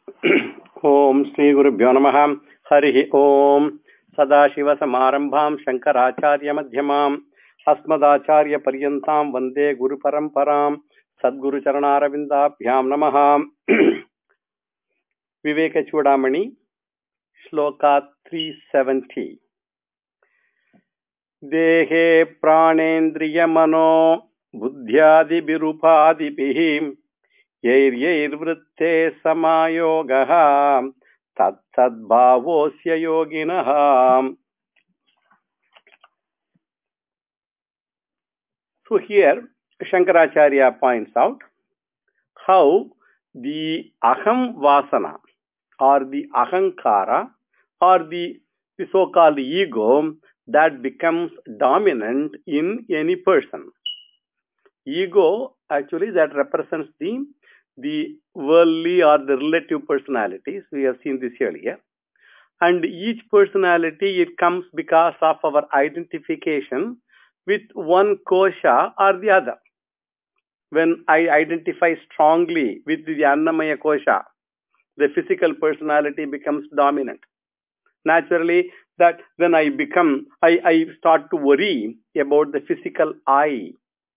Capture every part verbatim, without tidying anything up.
Om Sri Gurubhyo Namaha. Harihi Om. Sadashiva Samarambham Shankaracharya Madhyamam Asmadacharya Paryantam Vande Guru Paramparam Sadguru Charanaravindabhyam Namaha. Viveka Chudamani Shloka three seventy. Dehe Pranendriya Mano Buddhyadi Birupadi Bihim Yair Samayogaha Tat Tat Bhavosya Yoginaha. So here Shankaracharya points out how the Aham Vasana or the Ahankara or the, the so-called ego that becomes dominant in any person. Ego actually that represents the the worldly or the relative personalities. We have seen this earlier. And each personality, it comes because of our identification with one kosha or the other. When I identify strongly with the Annamaya kosha, the physical personality becomes dominant. Naturally, that when I become, I, I start to worry about the physical I.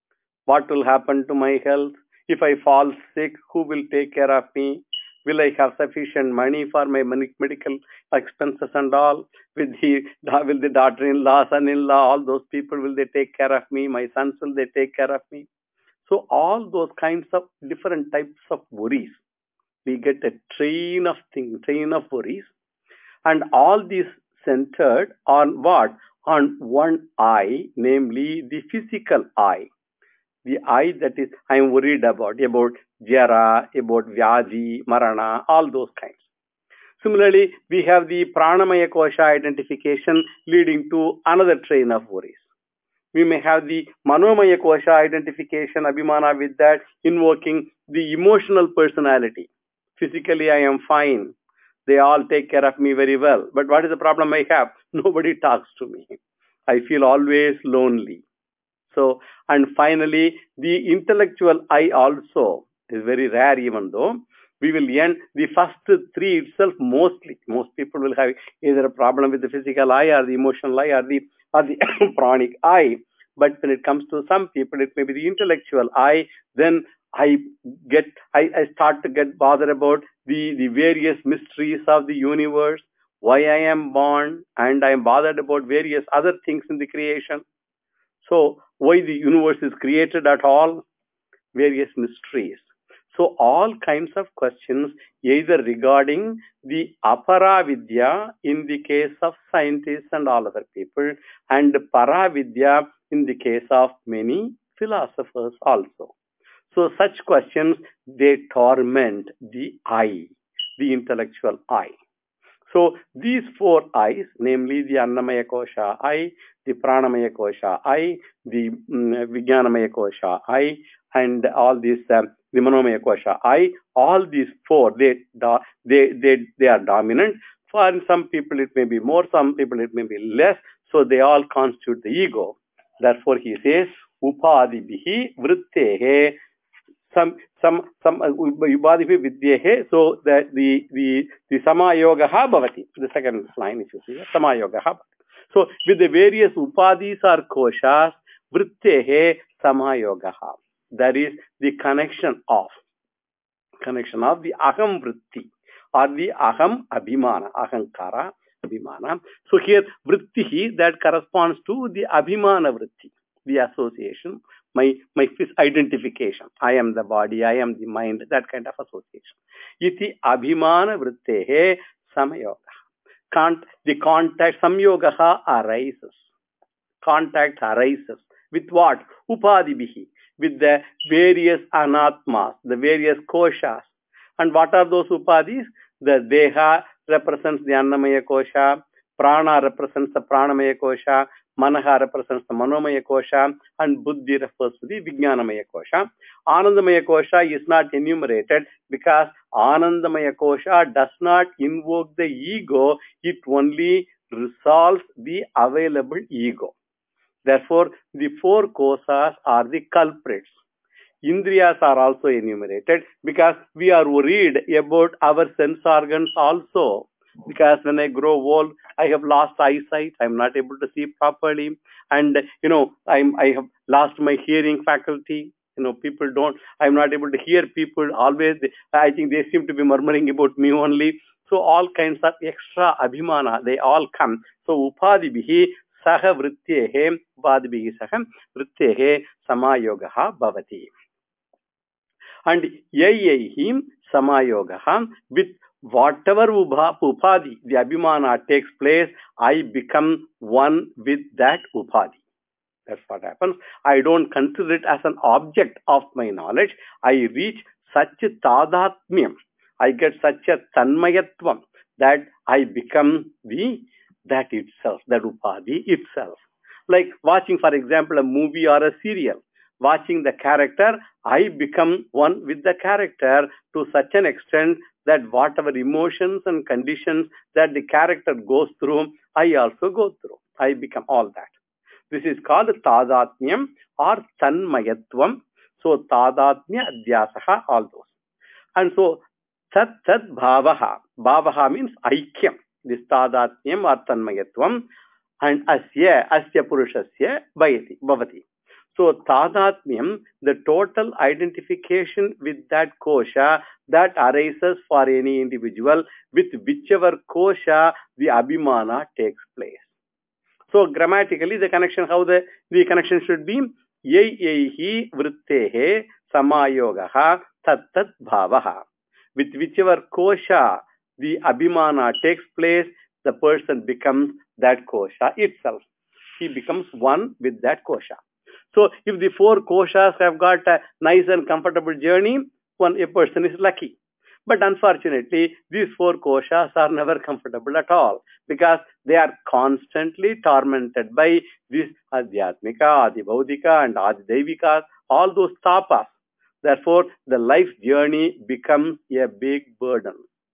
What will happen to my health? If I fall sick, who will take care of me? Will I have sufficient money for my medical expenses and all? With the, will the daughter-in-law, son-in-law, all those people, will they take care of me? My sons, will they take care of me? So all those kinds of different types of worries. We get a train of things, train of worries. And all these centered on what? On one I, namely the physical I. The I that is, I am worried about, about Jara, about Vyadi, Marana, all those kinds. Similarly, we have the Pranamaya Kosha identification leading to another train of worries. We may have the Manomaya Kosha identification, Abhimana, with that, invoking the emotional personality. Physically, I am fine. They all take care of me very well. But what is the problem I have? Nobody talks to me. I feel always lonely. So, and finally, the intellectual I also is very rare, even though we will end the first three itself mostly. Most people will have either a problem with the physical I or the emotional I or the, or the pranic I. But when it comes to some people, it may be the intellectual I. Then I get, I, I start to get bothered about the, the various mysteries of the universe, why I am born, and I am bothered about various other things in the creation. So, why the universe is created at all? Various mysteries. So, all kinds of questions, either regarding the aparavidya in the case of scientists and all other people, and paravidya in the case of many philosophers also. So, such questions, they torment the I, the intellectual I. So, these four I's, namely the Annamaya Kosha I, the Pranamaya Kosha I, the um, Vijnanamaya Kosha I, and all these, uh, the Manomaya Kosha I, all these four, they, they, they, they are dominant. For some people it may be more, some people it may be less. So, they all constitute the ego. Therefore, he says, Upadibhihi Vrittehe. Some some some Ubadihi Vidyehe, so that the the the Samayogaha Bhavati, the second line, if you see, Samayogaha. So with the various Upadis or Koshas, Vrittehe Samayogaha. That is the connection of connection of the Aham Vritti or the Aham Abhimana, Ahankara Abhimana. So here Vrittihi, that corresponds to the Abhimana Vritti, the association. My, my identification. I am the body, I am the mind, that kind of association. Iti abhimana vrittehe samayoga. Cont- the contact, samyogaha arises. Contact arises. With what? Upadibhihi. With the various anatmas, the various koshas. And what are those upadis? The deha represents the annamaya kosha, prana represents the pranamaya kosha, Manaha represents the Manomaya Kosha, and Buddhi refers to the Vijnanamaya Kosha. Anandamaya Kosha is not enumerated because Anandamaya Kosha does not invoke the ego, it only resolves the available ego. Therefore, the four kosas are the culprits. Indriyas are also enumerated because we are worried about our sense organs also. Because when I grow old, I have lost eyesight. I'm not able to see properly, and you know, I'm I have lost my hearing faculty. You know, people don't. I'm not able to hear people always. I think they seem to be murmuring about me only. So all kinds of extra abhimana, they all come. So upadibhi saha vrittehe upadibhi saha vrittehe samayogaha bhavati. And yayayhi samayogaha, with whatever upadhi, the abhimana takes place, I become one with that upadhi. That's what happens. I don't consider it as an object of my knowledge. I reach such a tadatmyam. I get such a tanmayatvam that I become the that itself, that upadhi itself. Like watching, for example, a movie or a serial. Watching the character, I become one with the character to such an extent that whatever emotions and conditions that the character goes through, I also go through. I become all that. This is called tadatmyam or tanmayatvam. So tadatmya adhyasaha, all those. And so tat tat bhavaha. Bhavaha means aikyam. This tadatmyam or tanmayatvam. And asya, asya purushasya bhavati. bhavati. So tadatmyam, the total identification with that kosha that arises for any individual with whichever kosha the abhimana takes place. So grammatically, the connection, how the, the connection should be, yai yaihi vrittehe samayogaha tat tat bhavaha. With whichever kosha the abhimana takes place, the person becomes that kosha itself. He becomes one with that kosha. So if the four koshas have got a nice and comfortable journey, one a person is lucky. But unfortunately, these four koshas are never comfortable at all because they are constantly tormented by this adhyatmika, adibhaudika and adidevika, all those tapas. Therefore, the life journey becomes a big burden.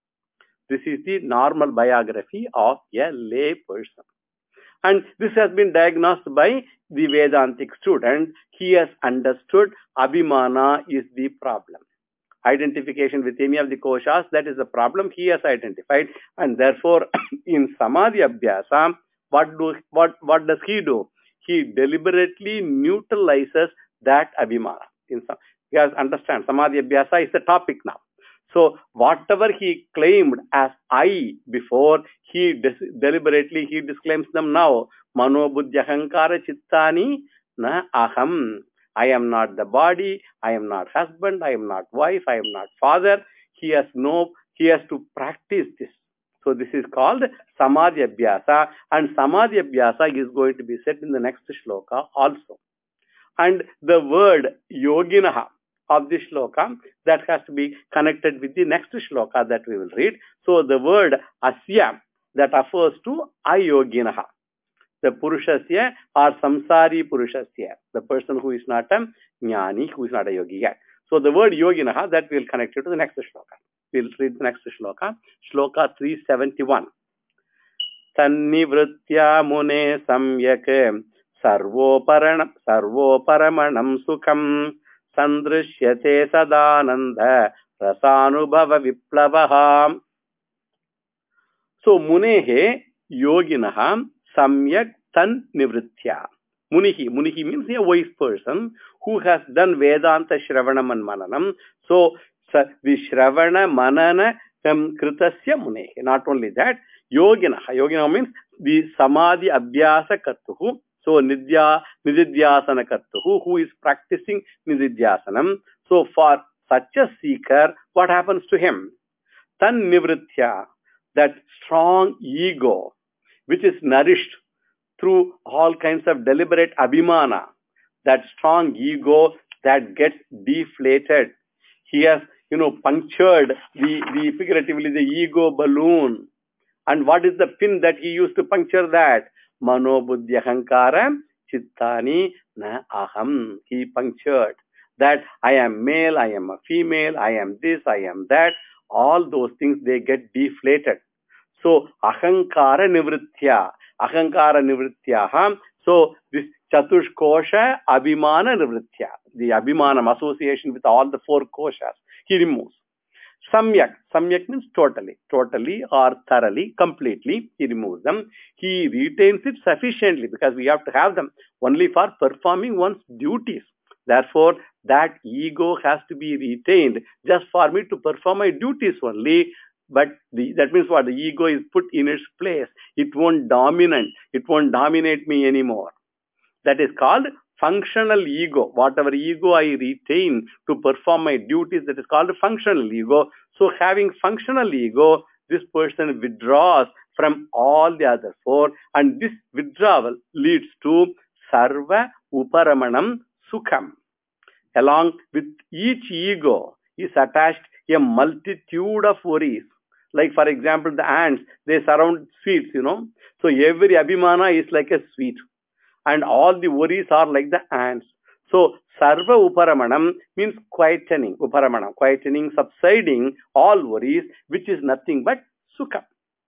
This is the normal biography of a lay person. And this has been diagnosed by the Vedantic student. He has understood abhimana is the problem. Identification with any of the koshas, that is the problem he has identified. And therefore, in Samadhi Abhyasa, what, do, what, what does he do? He deliberately neutralizes that abhimana. In some, you guys understand, Samadhi Abhyasa is the topic now. So whatever he claimed as I before, he deliberately he disclaims them now. Mano buddhi ahankara chittani na aham. I am not the body, I am not husband, I am not wife, I am not father. He has no, he has to practice this. So this is called Samadhi Abhyasa, and Samadhi Abhyasa is going to be said in the next shloka also. And the word yoginaha of this shloka, that has to be connected with the next shloka that we will read. So the word asya, that refers to ayoginaha, the purushasya or samsari purushasya, the person who is not a jnani, who is not a yogi yet. So the word yoginaha, that we will connect it to the next shloka. We will read the next shloka, shloka three seventy-one. Tannivritya mune samyak sarvoparanam sarvoparamanam sukham sandrishyate sadananda rasanubhava viplavaha. So munehe yoginaha samyak tan nivritya. Munihi. Munihi means a wise person who has done Vedanta Shravanam and Mananam. So the Shravana Manana um, kritasya munehe. Not only that, yoginaha. Yoginaha means the Samadhi Abhyasa kartuhu. So Nidya, Nididhyasana kartuhu, who is practicing Nididhyasanam. So for such a seeker, what happens to him? Tan nivritya, that strong ego, which is nourished through all kinds of deliberate abhimana, that strong ego that gets deflated. He has, you know, punctured the, the figuratively the ego balloon. And what is the pin that he used to puncture that? Mano buddhi ahankara chittani na aham. He punctured that I am male, I am a female, I am this, I am that. All those things, they get deflated. So ahankara nivritya, ahankara nivritya. So this chatushkosha abhimana nivritya. the abhimanam, association with all the four koshas, he removes. Samyak. Samyak means totally. Totally or thoroughly, completely, he removes them. He retains it sufficiently because we have to have them only for performing one's duties. Therefore, that ego has to be retained just for me to perform my duties only. But the, that means what? The ego is put in its place. It won't dominate. It won't dominate me anymore. That is called functional ego. Whatever ego I retain to perform my duties, that is called functional ego. So having functional ego, this person withdraws from all the other four, and this withdrawal leads to sarva uparamanam sukham. Along with each ego is attached a multitude of worries. Like for example, the ants, they surround sweets, you know. So every abhimana is like a sweet. And all the worries are like the ants. So, sarva uparamanam means quietening, uparamanam, quietening, subsiding all worries, which is nothing but sukha.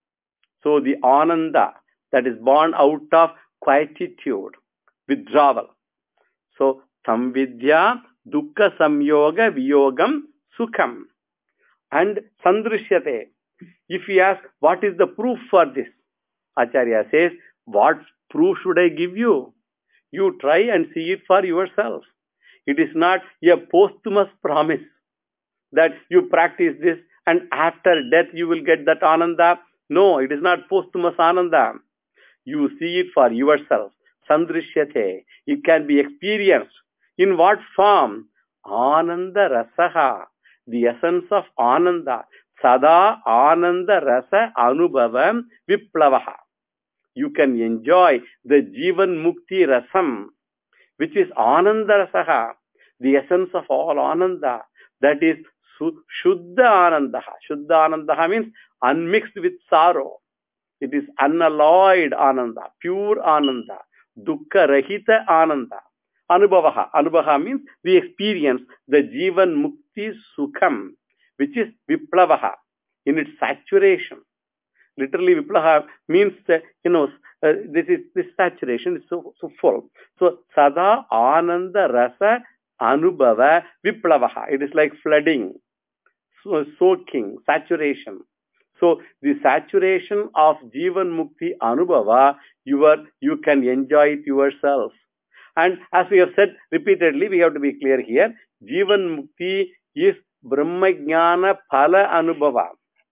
So, the ananda that is born out of quietude, withdrawal. So, samvidya, dukkha samyoga, viyogam, sukham. And sandrishyate. If we ask, what is the proof for this? Acharya says, what proof should I give you? You try and see it for yourself. It is not a posthumous promise that you practice this and after death you will get that ananda. No, it is not posthumous ananda. You see it for yourself. Sandrishyate. It can be experienced. In what form? Ananda rasaha. The essence of ananda. Sada ananda rasa anubhavam viplavaha. You can enjoy the Jivan Mukti Rasam, which is Ananda Rasaha, the essence of all Ananda. That is Shuddha Anandaha. Shuddha Anandaha means unmixed with sorrow. It is unalloyed Ananda, pure Ananda, Dukkha Rahita Ananda. Anubhavaha. Anubhavaha means we experience the Jivan Mukti Sukham, which is Viplavaha, in its saturation. Literally, viplaha means, uh, you know, uh, this is this saturation is so, so full. So, sada ananda rasa anubhava viplavaha. It is like flooding, so, soaking, saturation. So, the saturation of Jivan Mukti Anubhava, you, are, you can enjoy it yourself. And as we have said repeatedly, we have to be clear here, Jivan Mukti is Brahma Jnana Phala Anubhava.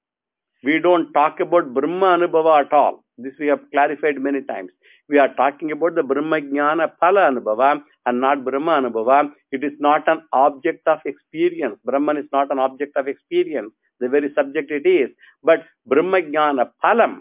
We don't talk about Brahma Anubhava at all. This we have clarified many times. We are talking about the Brahma Jnana Phala Anubhava and not Brahma Anubhava. It is not an object of experience. Brahman is not an object of experience. The very subject it is. But Brahma Jnana Phalam,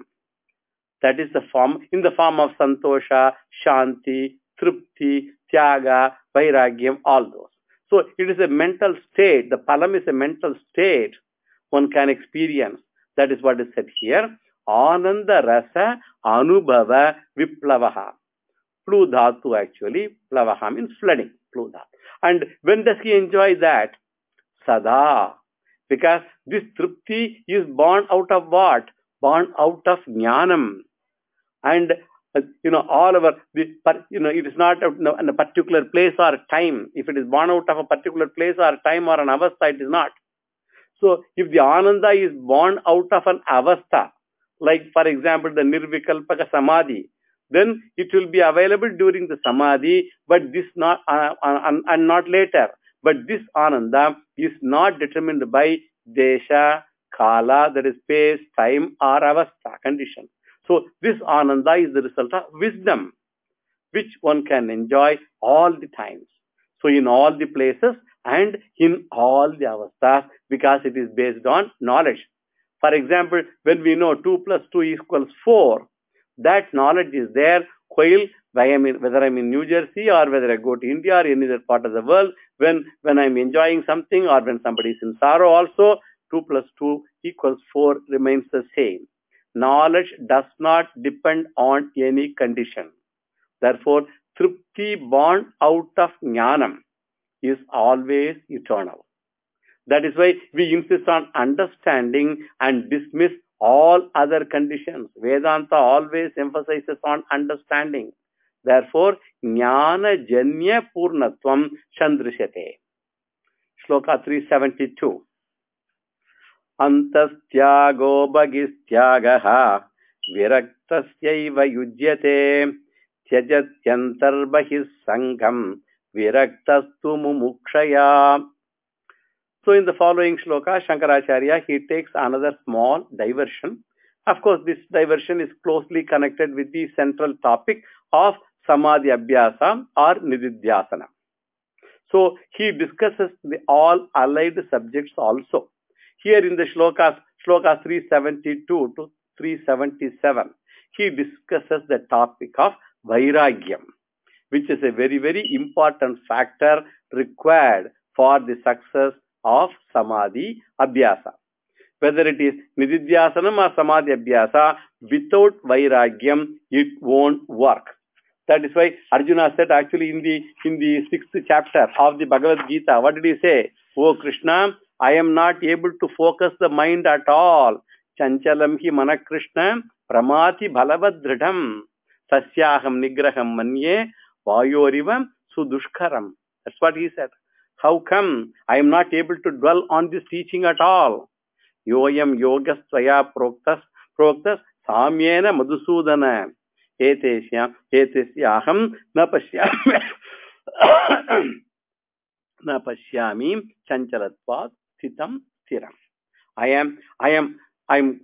that is the form, in the form of Santosha, Shanti, Trupti, Tyaga, Vairagyam, all those. So it is a mental state. The Phalam is a mental state one can experience. That is what is said here. Ananda rasa anubhava viplavaha. Plu dhatu actually. Plavaha means flooding. Plu dhatu. And when does he enjoy that? Sada. Because this trupti is born out of what? Born out of jnanam. And uh, you know, all our, the, you know, it is not in a particular place or time. If it is born out of a particular place or time or an avastha, it is not. So, if the ananda is born out of an avastha, like for example the nirvikalpaka samadhi, then it will be available during the samadhi, but this not uh, and, and not later. But this ananda is not determined by desha, kala, that is space, time, or avastha condition. So, this ananda is the result of wisdom, which one can enjoy all the times. So, in all the places and in all the avasthas, because it is based on knowledge. For example, when we know two plus two equals four, that knowledge is there while whether I'm in New Jersey or whether I go to India or any other part of the world, when, when I'm enjoying something or when somebody is in sorrow also, two plus two equals four remains the same. Knowledge does not depend on any condition. Therefore, Trupti born out of Jnanam is always eternal. That is why we insist on understanding and dismiss all other conditions. Vedanta always emphasizes on understanding. Therefore, Jnana Janya Purnatvam Chandrishyate. Shloka three seventy-two. Antastyago bhagistyagaha viraktasyaiva yujyate tyajatyantar sangam viraktastu mumukshaya. So in the following shloka, Shankaracharya, he takes another small diversion. Of course, this diversion is closely connected with the central topic of Samadhi Abhyasa or Nididhyasana. So he discusses the all allied subjects also. Here in the shlokas, shloka three seventy-two to three seventy-seven, he discusses the topic of Vairagyam, which is a very, very important factor required for the success of Samadhi Abhyasa. Whether it is Nididhyasanam or Samadhi Abhyasa, without Vairagyam, it won't work. That is why Arjuna said actually in the in the sixth chapter of the Bhagavad Gita, what did he say? Oh Krishna, I am not able to focus the mind at all. Chanchalam hi mana Krishna pramati balavadridham sasyaham nigraham manye vayorivam sudushkaram. That's what he said. How come I am not able to dwell on this teaching at all? Yoyam yogas tvaya proktas proktas samyena madhusudana. Etesya, etesyaham na pashyami na pashyami chanchalatvat sthitam stiram. I am, I am, I am,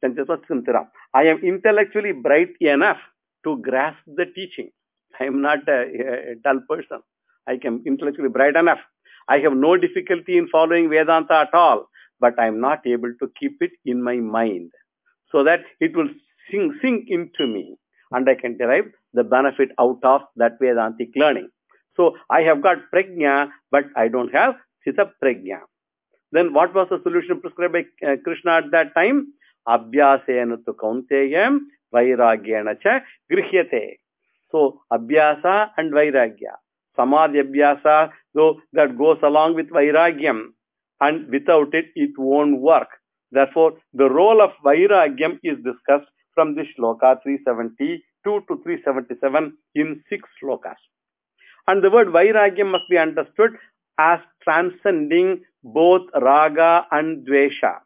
I am intellectually bright enough to grasp the teaching. I am not a, a dull person. I am intellectually bright enough. I have no difficulty in following Vedanta at all, but I am not able to keep it in my mind so that it will sink, sink into me. And I can derive the benefit out of that Vedantic learning. So I have got prajna, but I don't have sthita prajna. Then what was the solution prescribed by uh, Krishna at that time? Abhyasena tu kaunteyam vairagyena cha grihyate. So abhyasa and vairagya. Samadhi abhyasa, though that goes along with vairagyam, and without it, it won't work. Therefore, the role of vairagyam is discussed from this shloka three seventy-two to three seventy-seven in six shlokas. And the word vairagyam must be understood as transcending both raga and dvesha.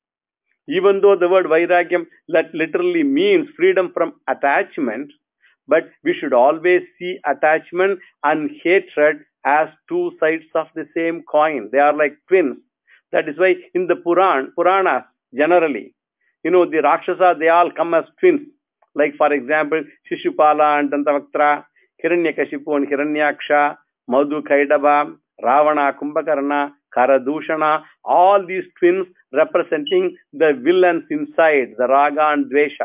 Even though the word vairagyam that literally means freedom from attachment, but we should always see attachment and hatred as two sides of the same coin. They are like twins. That is why in the Puran, Puranas generally, you know, the Rakshasa, they all come as twins. Like, for example, Shishupala and Dantavaktra, Hiranyakashipu and Hiranyaksha, Madhu Kaidava, Ravana, Kumbhakarna, Karadushana, all these twins representing the villains inside, the Raga and Dvesha.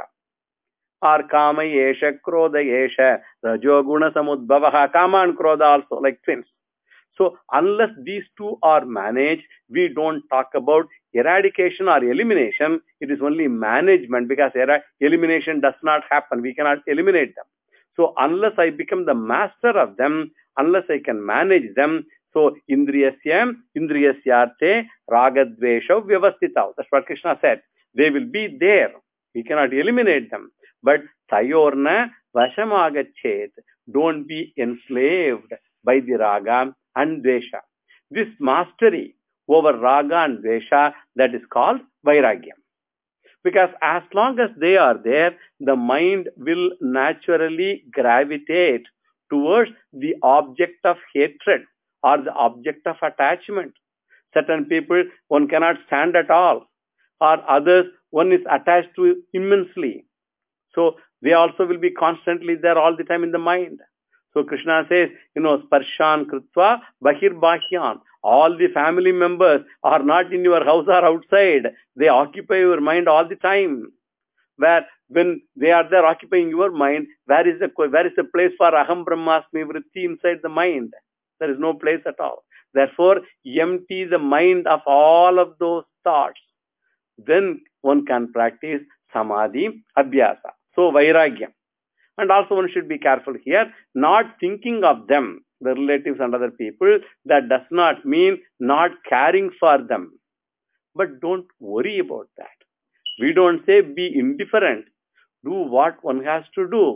Or Kama Yesha, Krodha Yesha, Rajoguna Samudbhavaha, Kama and Krodha also, like twins. So, unless these two are managed, we don't talk about eradication or elimination. It is only management, because elimination does not happen. We cannot eliminate them. So, unless I become the master of them, unless I can manage them, so Indriyasya, Indriyasyarte, Ragadvesha, Vyavastita. That's what Krishna said. They will be there. We cannot eliminate them. But Tayorna Vashamagachet. Don't be enslaved by the Raga and Dvesha. This mastery over Raga and Dvesha, that is called Vairagyam. Because as long as they are there, the mind will naturally gravitate towards the object of hatred or the object of attachment. Certain people one cannot stand at all, or others one is attached to immensely. So they also will be constantly there all the time in the mind. So Krishna says, you know, sparshan kritva bahirbahyan. All the family members are not in your house or outside. They occupy your mind all the time. Where when they are there occupying your mind, where is the where is the place for aham brahmasmi vritti inside the mind? There is no place at all. Therefore, empty the mind of all of those thoughts. Then one can practice samadhi abhyasa. So vairagyam. And also one should be careful here, not thinking of them, the relatives and other people. That does not mean not caring for them. But don't worry about that. We don't say be indifferent. Do what one has to do.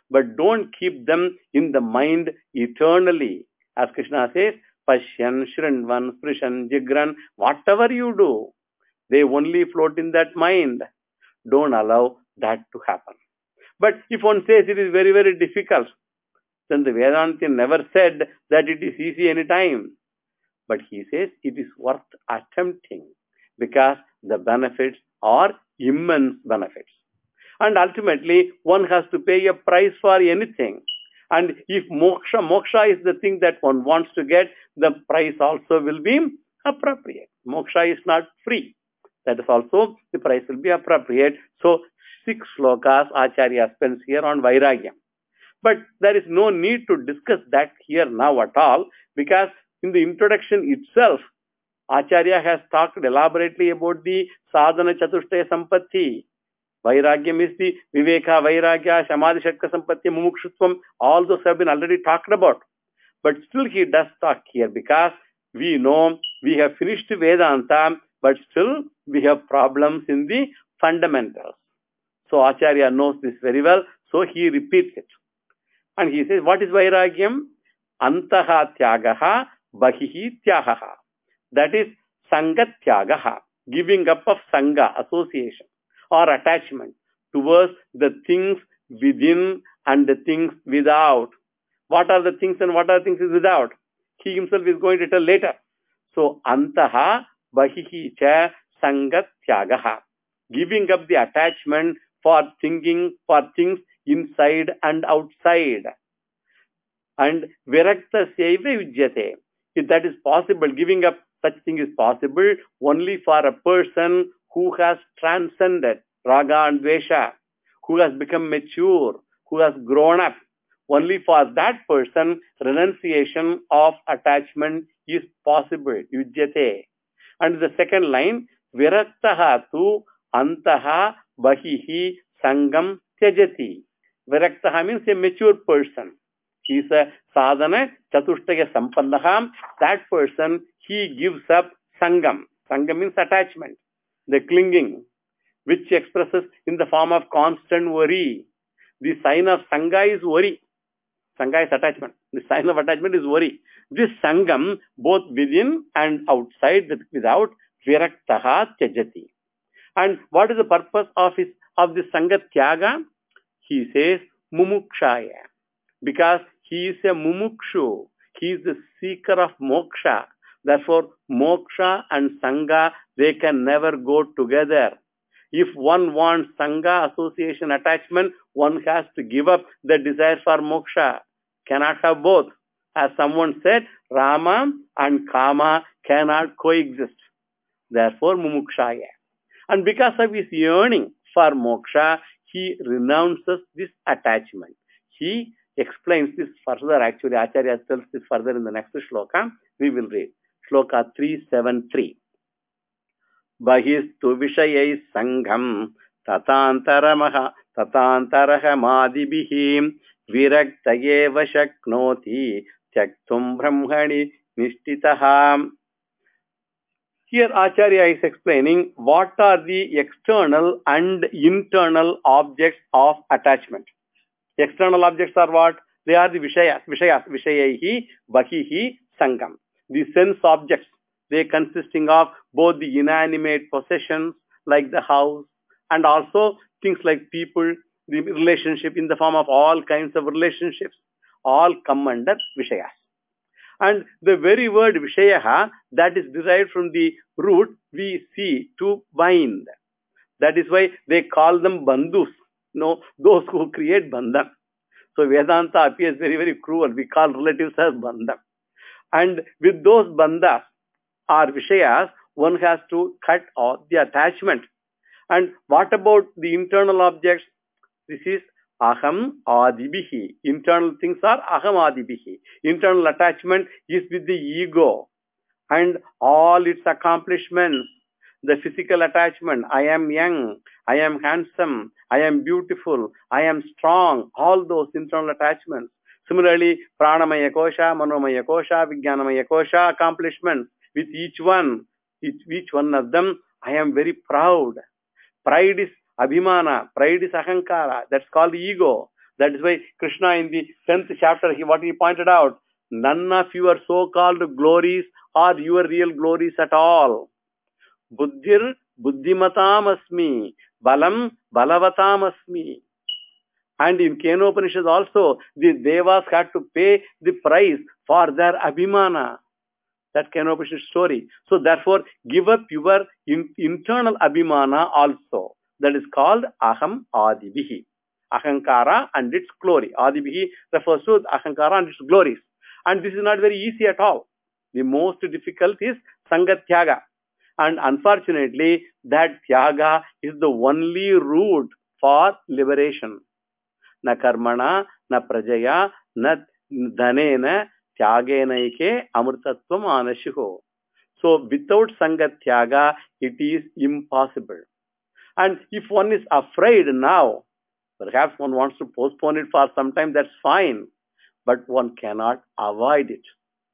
but don't keep them in the mind eternally. As Krishna says, Pashyan, Shrinvan, Sprishan, Jigran, whatever you do, they only float in that mind. Don't allow that to happen. But if one says it is very, very difficult, then the Vedantin never said that it is easy any time. But he says it is worth attempting because the benefits are immense benefits. And ultimately, one has to pay a price for anything. And if moksha, moksha is the thing that one wants to get, the price also will be appropriate. Moksha is not free. That is also, the price will be appropriate. So, six slokas Acharya spends here on Vairagyam. But there is no need to discuss that here now at all, because in the introduction itself, Acharya has talked elaborately about the sadhana chatushtaya sampatti. Vairagyam is the viveka, vairagya, samadhi, shatka sampatti, mumukshutvam. All those have been already talked about. But still he does talk here because we know we have finished Vedanta, but still we have problems in the fundamentals. So Acharya knows this very well, so he repeats it. And he says, what is Vairagyam? Antaha tyagaha, bahihi tyagaha. That is Sangha tyagaha, giving up of Sangha, association or attachment towards the things within and the things without. What are the things and what are the things without? He himself is going to tell later. So, Antaha bahihi cha Sangha tyagaha, giving up the attachment for thinking, for things inside and outside. And virakta saiva yujyate. If that is possible, giving up such thing is possible only for a person who has transcended raga and dvesha, who has become mature, who has grown up. Only for that person, renunciation of attachment is possible. Yujyate. And the second line, viraktaha tu antaha bahihi sangam tyajati. Viraktaha means a mature person. He is a sadhana chatushtaya sampannaha. That person, he gives up sangam. Sangam means attachment, the clinging, which expresses in the form of constant worry. The sign of sangha is worry. Sangha is attachment. The sign of attachment is worry. This sangam, both within and outside, without, viraktaha tyajati. And what is the purpose of his of the sangha tyaga? He says mumukshaya, because he is a mumukshu. He is the seeker of moksha. Therefore, moksha and sangha, they can never go together. If one wants sangha, association, attachment, one has to give up the desire for moksha. Cannot have both. As someone said, Rama and Kama cannot coexist. Therefore, mumukshaya. And because of his yearning for moksha, he renounces this attachment. He explains this further. Actually, Acharya tells this further in the next shloka. We will read. Shloka three seventy-three. Bahistu vishayai sangham tatantaramaha tatantaraha madibihim viraktayeva shaknoti tyaktum brahmani nishtitaha. Here Acharya is explaining what are the external and internal objects of attachment. External objects are what? They are the Vishayas. Vishayas. Vishayahi, Bahihi, Sangam. The sense objects. They consisting of both the inanimate possessions like the house and also things like people, the relationship in the form of all kinds of relationships. All come under Vishayas. And the very word Vishayaha, that is derived from the root we see, to bind. That is why they call them bandhus. No, those who create bandhan. So Vedanta appears very, very cruel. We call relatives as bandhan. And with those bandhas or Vishayas, one has to cut off the attachment. And what about the internal objects? This is aham adibihi. Internal things are aham adibihi. Internal attachment is with the ego and all its accomplishments. The physical attachment, I am young, I am handsome, I am beautiful, I am strong, all those internal attachments. Similarly, pranamaya kosha, manomaya kosha, vijnanamaya kosha accomplishments. With each one, each, each one of them, I am very proud. Pride is abhimana, pride is ahankara, that's called ego. That is why Krishna in the tenth chapter, he, what he pointed out, none of your so-called glories are your real glories at all. Buddhir buddhimatam asmi, balam balavatam asmi. And in Kenopanishad also, the Devas had to pay the price for their abhimana. That Kenopanishad story. So therefore, give up your in, internal abhimana also. That is called aham adibihi. Ahankara and its glory. Adibihi refers to ahankara and its glories. And this is not very easy at all. The most difficult is sangatyaga. And unfortunately, that tyaga is the only route for liberation. Na karmana, na prajaya, na dhanena, tyagenaike amrtatvam anashiho. So without sangatyaga, it is impossible. And if one is afraid now, perhaps one wants to postpone it for some time, that's fine. But one cannot avoid it.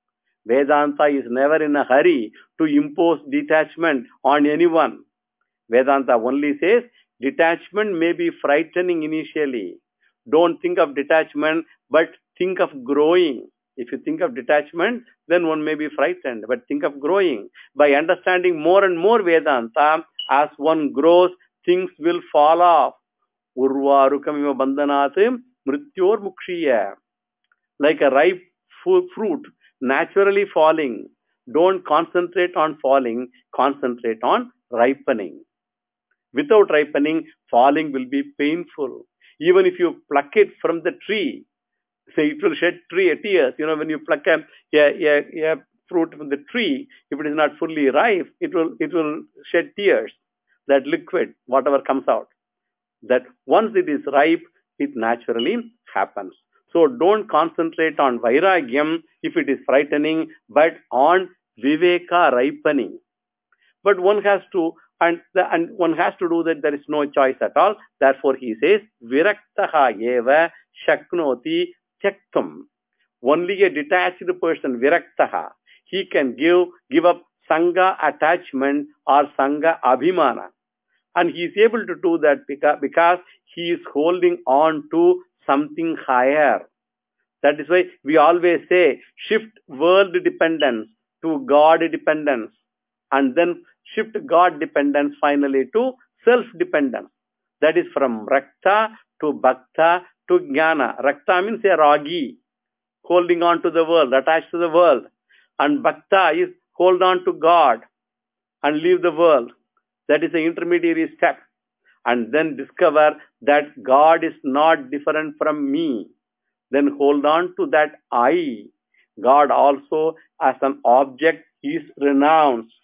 Vedanta is never in a hurry to impose detachment on anyone. Vedanta only says detachment may be frightening initially. Don't think of detachment, but think of growing. If you think of detachment, then one may be frightened, but think of growing. By understanding more and more Vedanta, as one grows, things will fall off. Urvarukamiva bandhanat mrityor mukshiya. Like a ripe fruit naturally falling. Don't concentrate on falling, concentrate on ripening. Without ripening, falling will be painful. Even if you pluck it from the tree, say it will shed tree tears. You know, when you pluck a, a, a, a fruit from the tree, if it is not fully ripe, it will it will shed tears. That liquid, whatever comes out. That once it is ripe, it naturally happens. So don't concentrate on vairagyam if it is frightening, but on viveka ripening. But one has to, and, the, and one has to do that. There is no choice at all. Therefore, he says, viraktaha eva shaknoti tyaktum. Only a detached person, viraktaha, he can give, give up sangha attachment or sangha abhimana. And he is able to do that because, because he is holding on to something higher. That is why we always say, shift world dependence to God dependence. And then shift God dependence finally to self-dependence. That is from rakta to bhakta to jnana. Rakta means a ragi, holding on to the world, attached to the world. And bhakta is hold on to God and leave the world. That is the intermediary step. And then discover that God is not different from me. Then hold on to that I. God also as an object is renounced.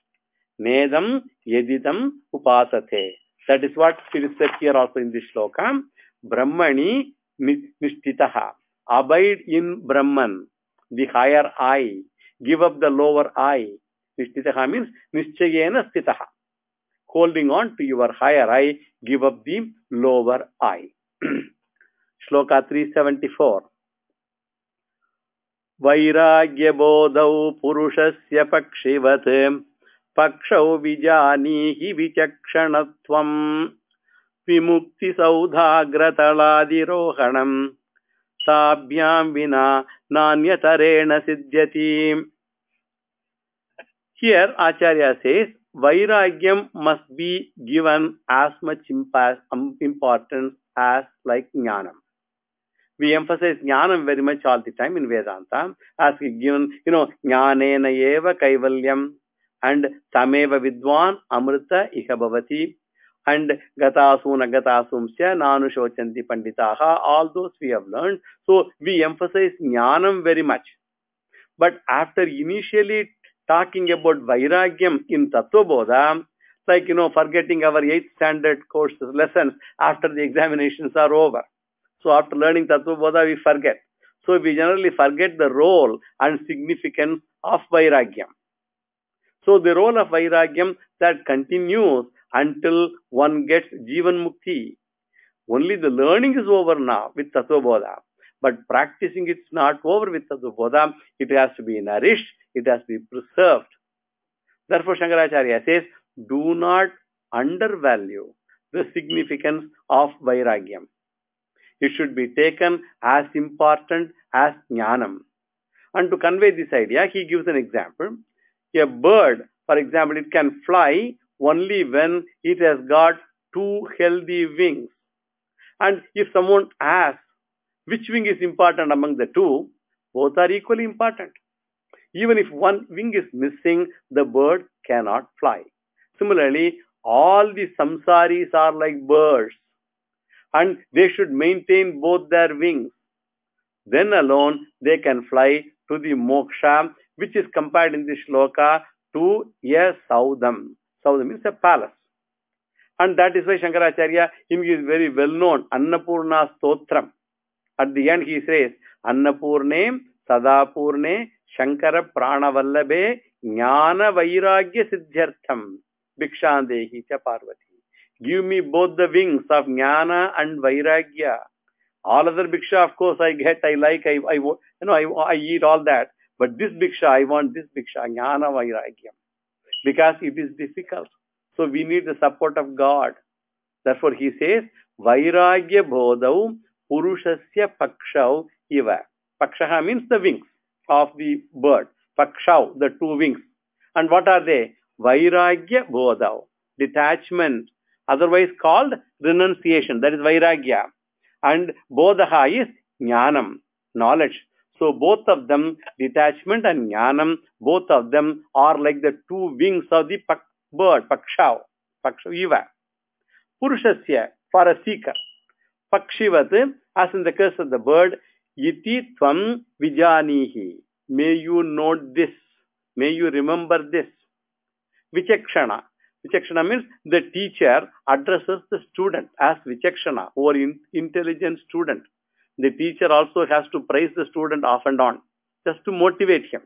Nedam yedidam upasate. That is what it is said here also in this shloka. Brahmani nishtitaha. Abide in Brahman, the higher I. Give up the lower I. Nishtitaha means nischayena stitaha. Holding on to your higher I, give up the lower I. Shloka three seventy-four. Vairagya bodhau purushasya pakshivat pakshau vijanihi vichakshanatvam vimukti saudhagrataladirohanam sabhyam vina nanyatarena siddhyati. Here Acharya says, Vairagyam must be given as much importance as like Jnanam. We emphasize Jnanam very much all the time in Vedanta, as we given, you know, Jnanena eva kaivalyam, and Tameva vidwan amrita iha bhavati, and Gatasuna Gatasumsya Nanu Shochanti Panditaha, all those we have learned. So we emphasize Jnanam very much. But after initially talking about Vairagyam in Tattva Bodha, like, you know, forgetting our eighth standard course lessons after the examinations are over. So after learning Tattva Bodha, we forget. So we generally forget the role and significance of Vairagyam. So the role of Vairagyam that continues until one gets Jivan Mukti. Only the learning is over now with Tattva Bodha. But practicing it's not over with Tattva Bodha. It has to be nourished. It has to be preserved. Therefore, Shankaracharya says, do not undervalue the significance of Vairagyam. It should be taken as important as jnanam. And to convey this idea, he gives an example. A bird, for example, it can fly only when it has got two healthy wings. And if someone asks which wing is important among the two, both are equally important. Even if one wing is missing, the bird cannot fly. Similarly, all the samsaris are like birds, and they should maintain both their wings. Then alone they can fly to the moksha, which is compared in this shloka to a saudam. Saudam means a palace. And that is why Shankaracharya, in his very well-known Annapurna Stotram, at the end he says, Annapurne Sadapurne Shankara Pranavallabe Jnana Vairagya Siddhyartham Bhikshandehi Cha Parvati. Give me both the wings of Jnana and Vairagya. All other bhiksha, of course, I get, I like, I, I you know, I, I eat all that. But this bhiksha, I want this bhiksha, Jnana Vairagya. Because it is difficult. So we need the support of God. Therefore he says, Vairagya Bodhau Purushasya Pakshau Iva. Pakshaha means the wings of the bird. Pakshau, the two wings. And what are they? Vairagya Bodhau. Detachment. Otherwise called renunciation. That is Vairagya. And Bodha is Jnanam. Knowledge. So both of them, detachment and Jnanam, both of them are like the two wings of the pak bird. Pakshau. Pakshav Iva. Purushasya, for a seeker. Pakshivat, as in the case of the bird, Iti Tvam Vijanihi. May you note this. May you remember this. Vichakshana. Vichakshana means the teacher addresses the student as Vichakshana, or in, intelligent student. The teacher also has to praise the student off and on, just to motivate him.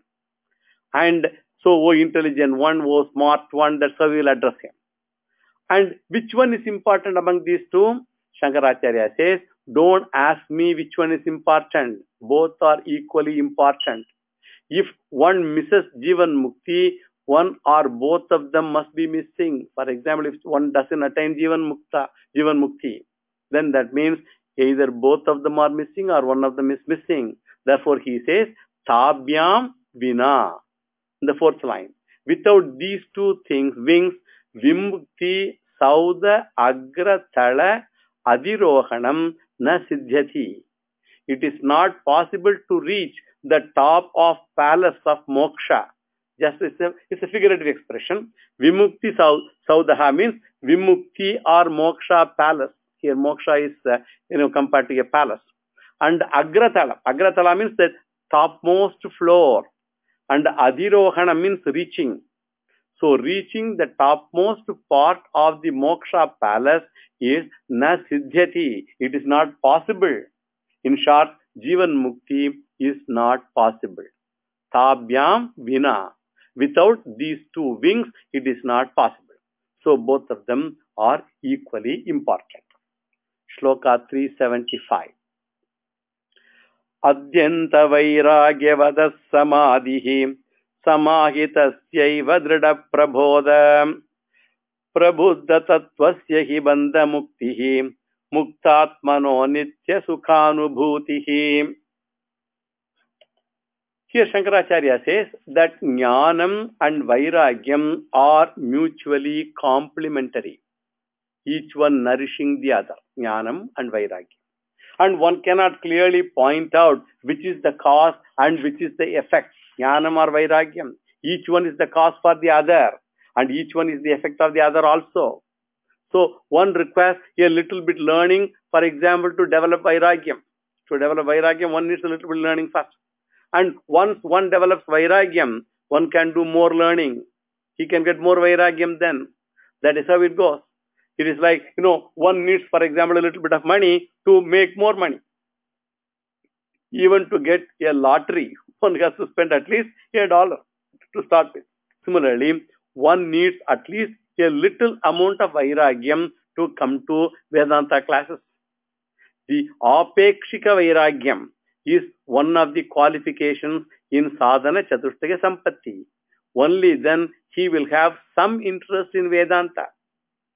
And so, oh intelligent one, oh smart one, that's how we will address him. And which one is important among these two? Shankaracharya says, don't ask me which one is important. Both are equally important. If one misses Jivan Mukti, one or both of them must be missing. For example, if one doesn't attain Jivan Mukta, Jivan Mukti, then that means either both of them are missing or one of them is missing. Therefore, he says, Tabhyam Vina. In the fourth line. Without these two things, wings, Vimukti Sauda Agra Thala Adirohanam Na Siddhyati. It is not possible to reach the top of palace of moksha. Just it's a, it's a figurative expression. Vimukti Saudaha means Vimukti or moksha palace. Here moksha is uh, you know compared to a palace. And Agratala. Agratala means the topmost floor. And Adirohana means reaching. So reaching the topmost part of the moksha palace is na siddhyati. It is not possible. In short, Jivan Mukti is not possible. Tabhyam Vina. Without these two wings, it is not possible. So both of them are equally important. Shloka three seventy-five. Adyanta Vairagyavadas Samadhihi Samahitasya Drida Prabodha Prabuddha Tattvasya hi Bandha Muktihi Muktatmano Nitya Sukhanubhutihi. Here Shankaracharya says that Jnanam and Vairagyam are mutually complementary, each one nourishing the other, Jnanam and Vairagyam. And one cannot clearly point out which is the cause and which is the effect, Jnanam or Vairagyam. Each one is the cause for the other, and each one is the effect of the other also. So one requires a little bit learning, for example, to develop Vairagyam. To develop Vairagyam, one needs a little bit learning first. And once one develops Vairagyam, one can do more learning. He can get more Vairagyam then. That is how it goes. It is like, you know, one needs, for example, a little bit of money to make more money. Even to get a lottery, one has to spend at least a dollar to start with. Similarly, one needs at least a little amount of Vairagyam to come to Vedanta classes. The Apekshika Vairagyam is one of the qualifications in Sadhana Chatushtaya Sampatti. Only then he will have some interest in Vedanta.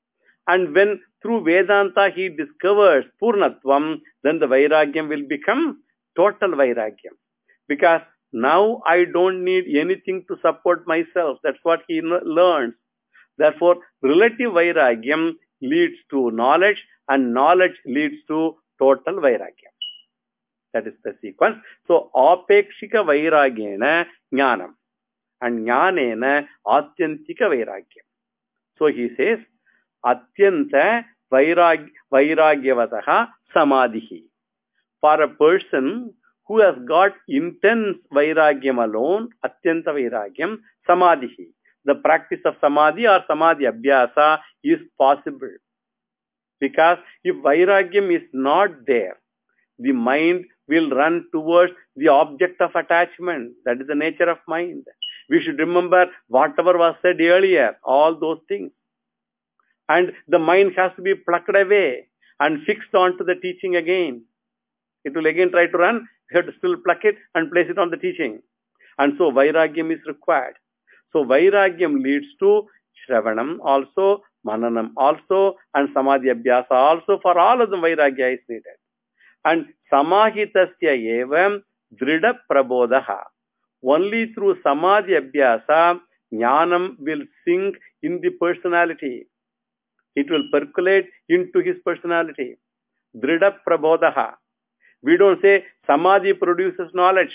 And when through Vedanta he discovers Purnatvam, then the Vairagyam will become total Vairagyam. Because now I don't need anything to support myself. That's what he learns. Therefore, relative Vairagyam leads to knowledge, and knowledge leads to total Vairagyam. That is the sequence. So, apekshika vairagyena jnanam and jnanena atyantika vairagyam. So, he says, atyanta vairag, vairagyavataha samadhihi. For a person who has got intense vairagyam alone, atyanta vairagyam, samadhihi. The practice of samadhi or samadhi abhyasa is possible. Because if vairagyam is not there, the mind will run towards the object of attachment. That is the nature of mind. We should remember whatever was said earlier, all those things. And the mind has to be plucked away and fixed onto the teaching again. It will again try to run, you have to still pluck it and place it on the teaching. And so vairagyam is required. So vairagyam leads to shravanam also, mananam also, and samadhi abhyasa also. For all of them vairagya is needed. And samahitasya evam drida prabodaha. Only through samadhi abhyasa, jnanam will sink in the personality. It will percolate into his personality. Drida prabodaha. We don't say samadhi produces knowledge.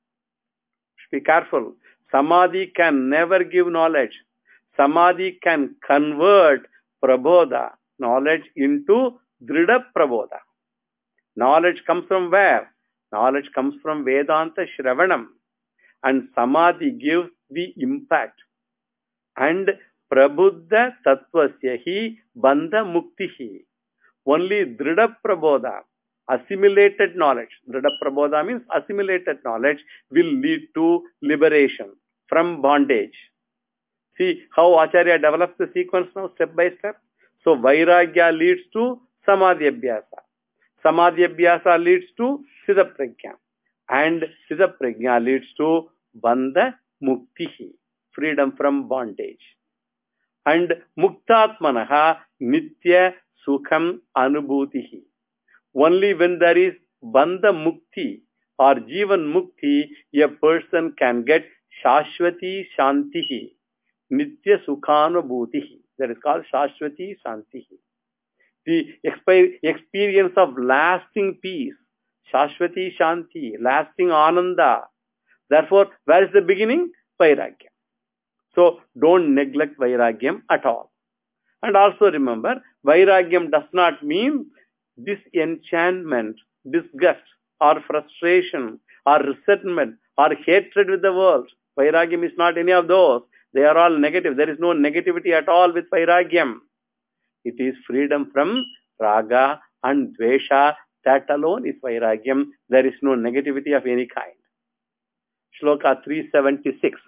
Be careful. Samadhi can never give knowledge. Samadhi can convert prabodha, knowledge, into drida prabodha. Knowledge comes from where? Knowledge comes from Vedanta Shravanam. And Samadhi gives the impact. And Prabuddha Tattvasyahi Bandha Muktihi. Only Drida Prabodha, assimilated knowledge, Drida Prabodha means assimilated knowledge, will lead to liberation from bondage. See how Acharya develops the sequence now, step by step. So Vairagya leads to Samadhi Abhyasa. Samadhi Abhyasa leads to Siddha Prajna. And Siddha Prajna leads to Bandha Muktihi, freedom from bondage. And Muktatmanaha Nitya Sukham Anubhutihi. Only when there is Bandha Mukti or Jivan Mukti, a person can get Shashwati Shantihi, Nitya Sukhanubhutihi. That is called Shashwati Shantihi. The experience of lasting peace, Shashwati Shanti, lasting Ananda. Therefore, where is the beginning? Vairagyam. So, don't neglect Vairagyam at all. And also remember, Vairagyam does not mean disenchantment, disgust, or frustration, or resentment, or hatred with the world. Vairagyam is not any of those. They are all negative. There is no negativity at all with Vairagyam. It is freedom from raga and dvesha. That alone is Vairagyam. There is no negativity of any kind. Shloka three seventy-six.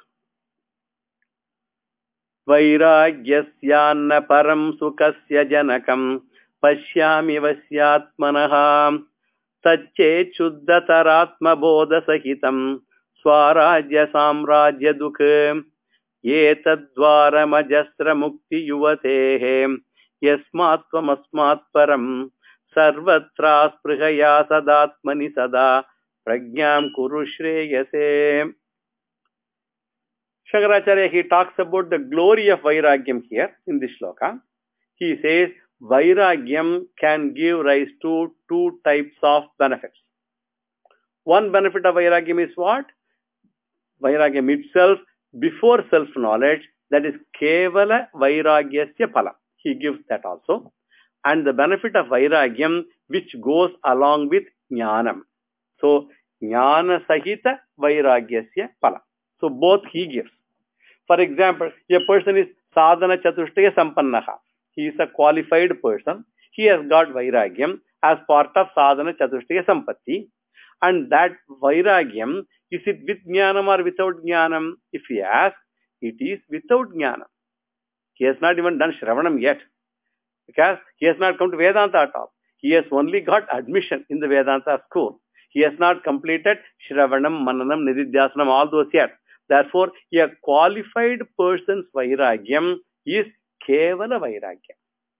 Vairagyasyanna param sukasya janakam pashyami vasyatmanaha tacche chuddataratma bodha sahitam swarajya samrajya dukhe etadvara majastra mukti yuvatehe yasmatvam asmatparam sarvatra sprihaya sadatmani sada prajnam kuru shreyase. Shankaracharya, he talks about the glory of Vairagyam here in this shloka. He says Vairagyam can give rise to two types of benefits. One benefit of Vairagyam is what? Vairagyam itself, before self-knowledge, that is Kevala Vairagyasya Phala. He gives that also. And the benefit of Vairagyam, which goes along with Jnanam. So, Jnana Sahita Vairagyasya Phala. So, both he gives. For example, a person is Sadhana Chatushtaya Sampannaha. He is a qualified person. He has got Vairagyam as part of Sadhana Chatushtaya Sampatti. And that Vairagyam, is it with Jnanam or without Jnanam? If he asks, it is without Jnanam. He has not even done Shravanam yet. Because he has not come to Vedanta at all. He has only got admission in the Vedanta school. He has not completed Shravanam, Mananam, Nididhyasanam, all those yet. Therefore, a qualified person's Vairagyam is Kevala Vairagyam.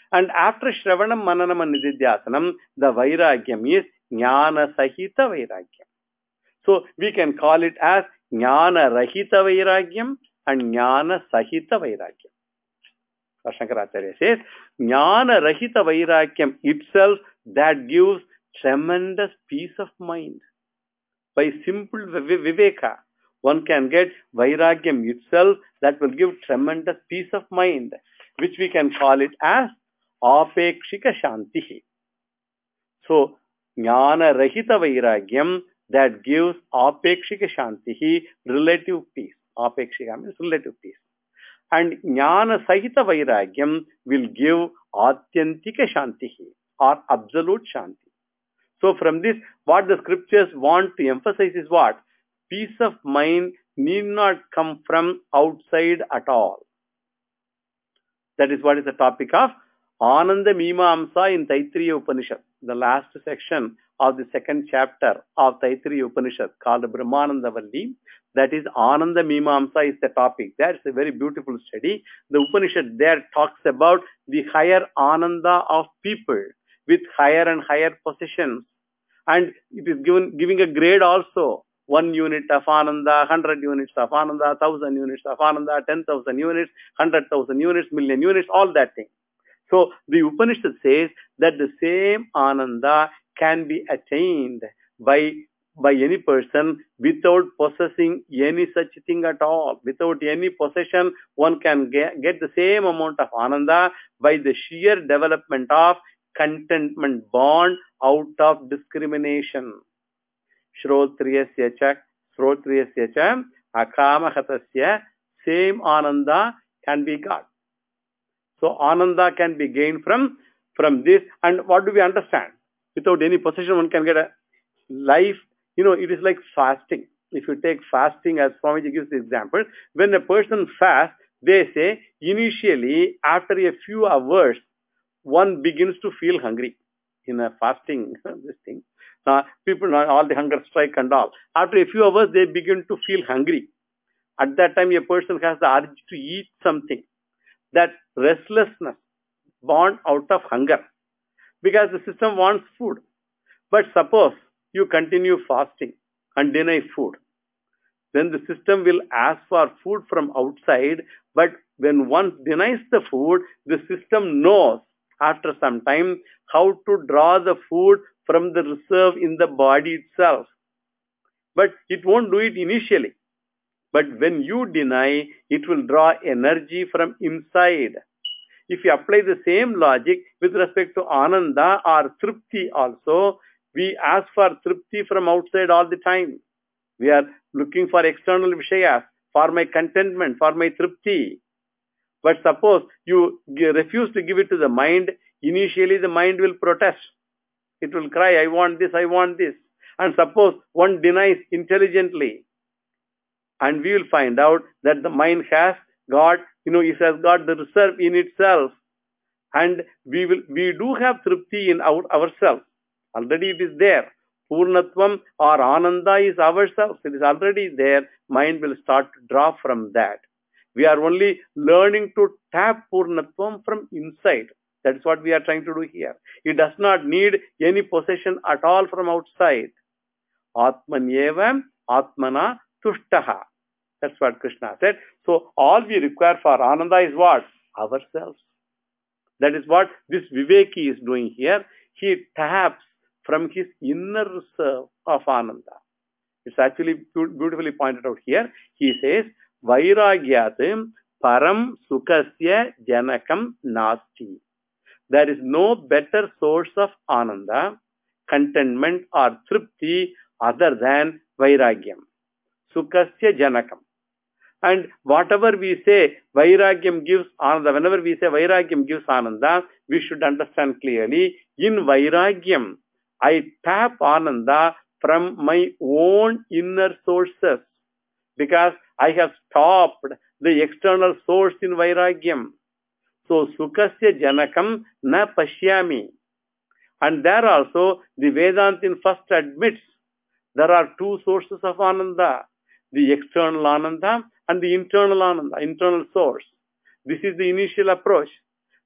And after Shravanam, Mananam and Nididhyasanam, the Vairagyam is Jnana Sahita Vairagyam. So we can call it as Jnana Rahita Vairagyam and Jnana Sahita Vairagyam. Shankaracharya says, Jnana Rahita Vairagyam itself that gives tremendous peace of mind. By simple viveka, one can get Vairagyam itself that will give tremendous peace of mind, which we can call it as Apekshika Shanti. So, Jnana Rahita Vairagyam that gives Apekshika Shanti, relative peace. Apekshika means relative peace. And Jnana Sahita Vairagyam will give Atyantika Shanti or absolute Shanti. So from this, what the scriptures want to emphasize is what? Peace of mind need not come from outside at all. That is what is the topic of Ananda Mimamsa in Taittiriya Upanishad, the last section of the second chapter of Taittiriya Upanishad called Brahmananda Valli. That is Ananda Mimamsa is the topic. That's a very beautiful study. The Upanishad there talks about the higher Ananda of people with higher and higher possessions. And it is given giving a grade also. One unit of Ananda, hundred units of Ananda, thousand units of Ananda, ten thousand units, hundred thousand units, million units, all that thing. So the Upanishad says that the same Ananda can be attained by, by any person without possessing any such thing at all. Without any possession, one can get, get the same amount of Ananda by the sheer development of contentment born out of discrimination. Shrotriyasya cha, Shrotriyasya cha, Akamahatasya, same Ananda can be got. So Ananda can be gained from, from this. And what do we understand? Without any possession, one can get a life. You know, it is like fasting. If you take fasting, as Swamiji gives the example, when a person fasts, they say initially, after a few hours, one begins to feel hungry. In a fasting, this thing, uh, people, all the hunger strike and all. After a few hours, they begin to feel hungry. At that time, a person has the urge to eat something. That restlessness born out of hunger, because the system wants food. But suppose you continue fasting and deny food, then the system will ask for food from outside. But when one denies the food, the system knows after some time how to draw the food from the reserve in the body itself. But it won't do it initially. But when you deny, it will draw energy from inside. If you apply the same logic with respect to Ananda or Tripti also, we ask for Tripti from outside all the time. We are looking for external Vishayas, for my contentment, for my Tripti. But suppose you refuse to give it to the mind, initially the mind will protest. It will cry, I want this, I want this. And suppose one denies intelligently, and we will find out that the mind has got, you know, it has got the reserve in itself. And we will, we do have Tripti in our, ourselves. Already it is there. Purnatvam or Ananda is ourselves. It is already there. Mind will start to draw from that. We are only learning to tap Purnatvam from inside. That is what we are trying to do here. It does not need any possession at all from outside. Atmanyevam Atmana Tushtaha. That's what Krishna said. So all we require for Ananda is what? Ourselves. That is what this Viveki is doing here. He taps from his inner reserve of Ananda. It's actually beautifully pointed out here. He says, Vairagyatim param sukasya janakam nasti. There is no better source of Ananda, contentment or Tripti other than Vairagyam. Sukasya janakam. And whatever we say, Vairagyam gives Ananda, whenever we say Vairagyam gives Ananda, we should understand clearly, in Vairagyam, I tap Ananda from my own inner sources, because I have stopped the external source in Vairagyam. So, Sukasya Janakam na pashyami. And there also, the Vedantin first admits there are two sources of Ananda, the external Ananda and the internal Ananda, internal source. This is the initial approach.